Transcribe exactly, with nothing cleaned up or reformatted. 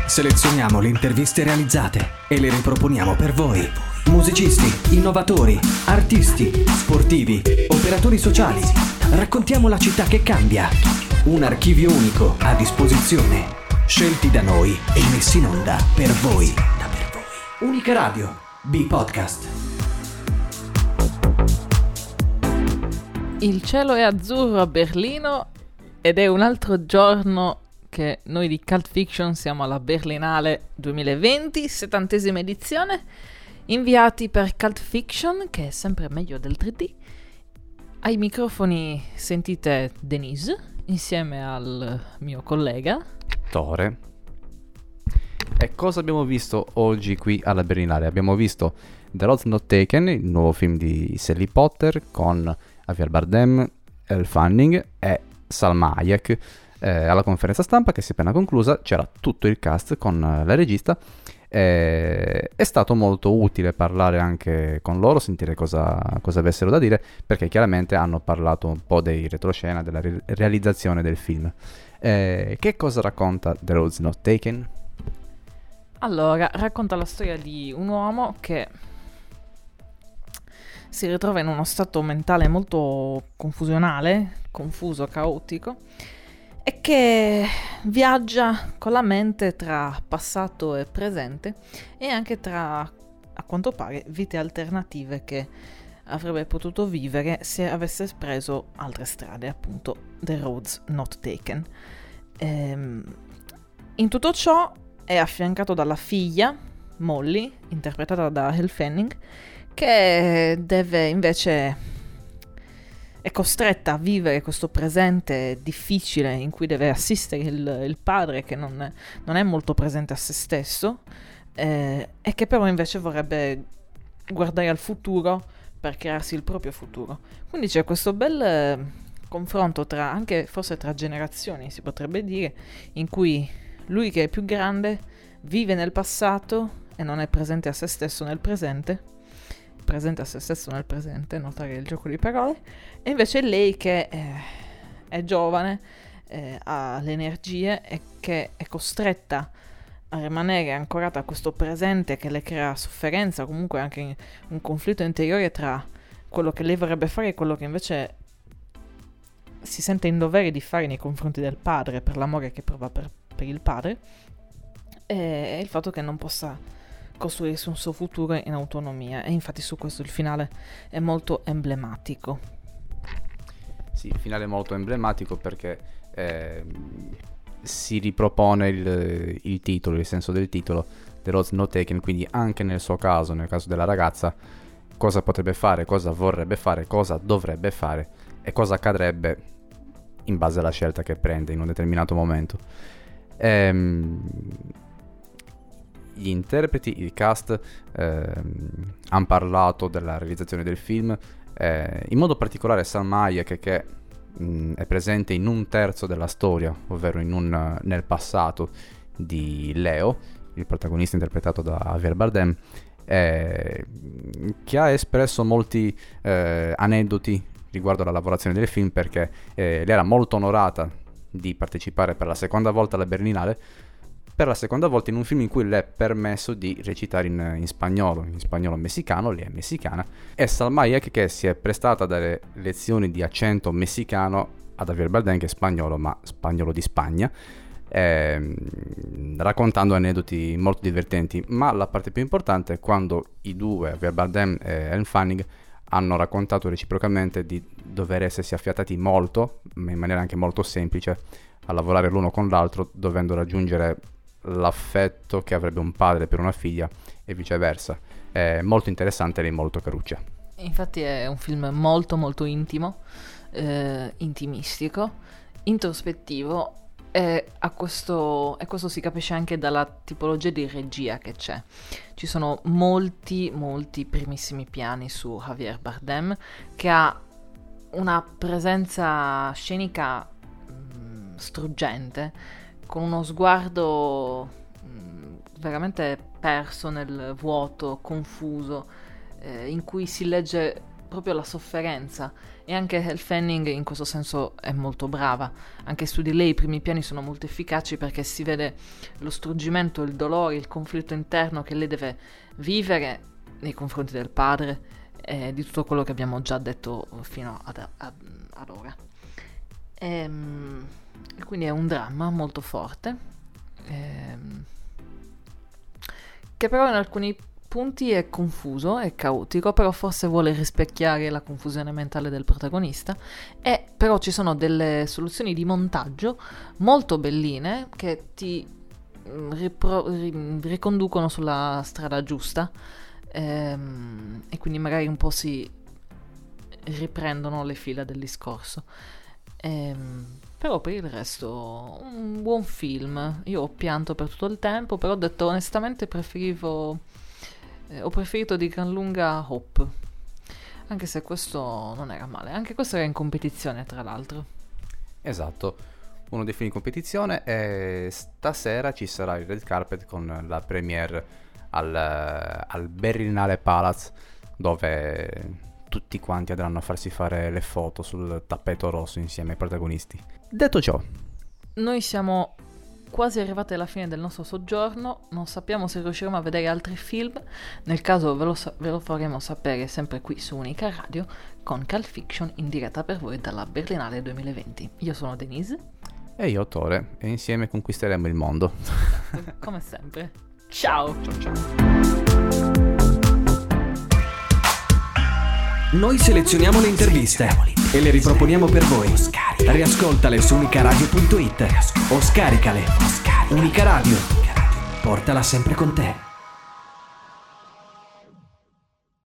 Selezioniamo le interviste realizzate e le riproponiamo per voi. Musicisti, innovatori, artisti, sportivi, operatori sociali. Raccontiamo la città che cambia. Un archivio unico a disposizione. Scelti da noi e messi in onda per voi. Unica Radio, B-Podcast. Il cielo è azzurro a Berlino ed è un altro giorno che noi di Cult Fiction siamo alla Berlinale duemilaventi, settantesima edizione, inviati per Cult Fiction, che è sempre meglio del tre D. Ai microfoni sentite Denise, insieme al mio collega Tore. E cosa abbiamo visto oggi qui alla Berlinale? Abbiamo visto The Road Not Taken, il nuovo film di Sally Potter con Javier Bardem, Elle Fanning e Salma Hayek. Eh, alla conferenza stampa che si è appena conclusa c'era tutto il cast con eh, la regista. Eh, è stato molto utile parlare anche con loro, sentire cosa, cosa avessero da dire, perché chiaramente hanno parlato un po' dei retroscena, della re- realizzazione del film. Eh, che cosa racconta The Road Not Taken? Allora, racconta la storia di un uomo che si ritrova in uno stato mentale molto confusionale, confuso, caotico, e che viaggia con la mente tra passato e presente e anche tra, a quanto pare, vite alternative che avrebbe potuto vivere se avesse preso altre strade, appunto The Roads Not Taken. Ehm, in tutto ciò è affiancato dalla figlia, Molly, interpretata da Elle Fanning, che deve invece è costretta a vivere questo presente difficile in cui deve assistere il, il padre che non è, non è molto presente a se stesso, eh, e che però invece vorrebbe guardare al futuro per crearsi il proprio futuro. Quindi c'è questo bel eh, confronto tra, anche forse tra generazioni si potrebbe dire, in cui lui che è più grande vive nel passato e non è presente a se stesso nel presente, presente a se stesso nel presente, notare il gioco di parole, e invece lei che è, è giovane, eh, ha le energie e che è costretta a rimanere ancorata a questo presente che le crea sofferenza, comunque anche un conflitto interiore tra quello che lei vorrebbe fare e quello che invece si sente in dovere di fare nei confronti del padre, per l'amore che prova per, per il padre, e il fatto che non possa costruirsi un suo futuro in autonomia. E infatti su questo il finale è molto emblematico. Sì, il finale è molto emblematico perché eh, si ripropone il, il titolo, il senso del titolo, The Road Not Taken, quindi anche nel suo caso, nel caso della ragazza, cosa potrebbe fare, cosa vorrebbe fare, cosa dovrebbe fare e cosa accadrebbe in base alla scelta che prende in un determinato momento. Ehm... Gli interpreti, il cast ehm, hanno parlato della realizzazione del film, eh, in modo particolare Salma Hayek, che mh, è presente in un terzo della storia, ovvero in un, nel passato di Leo, il protagonista interpretato da Javier Bardem, eh, che ha espresso molti eh, aneddoti riguardo alla lavorazione del film, perché eh, lei era molto onorata di partecipare per la seconda volta alla Berlinale, per la seconda volta in un film in cui le è permesso di recitare in, in spagnolo, in spagnolo messicano, lei è messicana, e Salma Hayek che si è prestata a dare lezioni di accento messicano ad Javier Bardem, che è spagnolo, ma spagnolo di Spagna, eh, raccontando aneddoti molto divertenti. Ma la parte più importante è quando i due, Javier Bardem e Elle Fanning, hanno raccontato reciprocamente di dover essersi affiatati molto, ma in maniera anche molto semplice, a lavorare l'uno con l'altro, dovendo raggiungere l'affetto che avrebbe un padre per una figlia e viceversa. È molto interessante e molto caruccia. Infatti è un film molto molto intimo, eh, intimistico, introspettivo, e a questo, e questo si capisce anche dalla tipologia di regia che c'è. Ci sono molti molti primissimi piani su Javier Bardem, che ha una presenza scenica mh, struggente, con uno sguardo mh, veramente perso nel vuoto, confuso, eh, in cui si legge proprio la sofferenza E anche Elle Fanning in questo senso è molto brava. Anche su di lei i primi piani sono molto efficaci perché si vede lo struggimento, il dolore, il conflitto interno che lei deve vivere nei confronti del padre e di tutto quello che abbiamo già detto fino ad, ad, ad ora. E, quindi è un dramma molto forte, ehm, che però in alcuni punti è confuso, è caotico, però forse vuole rispecchiare la confusione mentale del protagonista, e però ci sono delle soluzioni di montaggio molto belline che ti ripro- riconducono sulla strada giusta, ehm, e quindi magari un po' si riprendono le fila del discorso. Ehm, però per il resto un buon film. Io ho pianto per tutto il tempo, però ho detto onestamente preferivo eh, ho preferito di gran lunga Hope, anche se questo non era male. Anche questo era in competizione, tra l'altro. Esatto, uno dei film in competizione, e stasera ci sarà il red carpet con la premiere al, al Berlinale Palace, dove tutti quanti andranno a farsi fare le foto sul tappeto rosso insieme ai protagonisti. Detto ciò, noi siamo quasi arrivati alla fine del nostro soggiorno, non sappiamo se riusciremo a vedere altri film, nel caso ve lo, sa- ve lo faremo sapere sempre qui su Unica Radio con Cult Fiction in diretta per voi dalla Berlinale duemilaventi. Io sono Denise e io Tore, e insieme conquisteremo il mondo. Come sempre. Ciao! Ciao ciao! Noi selezioniamo le interviste e le riproponiamo per voi. Riascoltale su unicaradio punto it o scaricale. Unica Radio, portala sempre con te.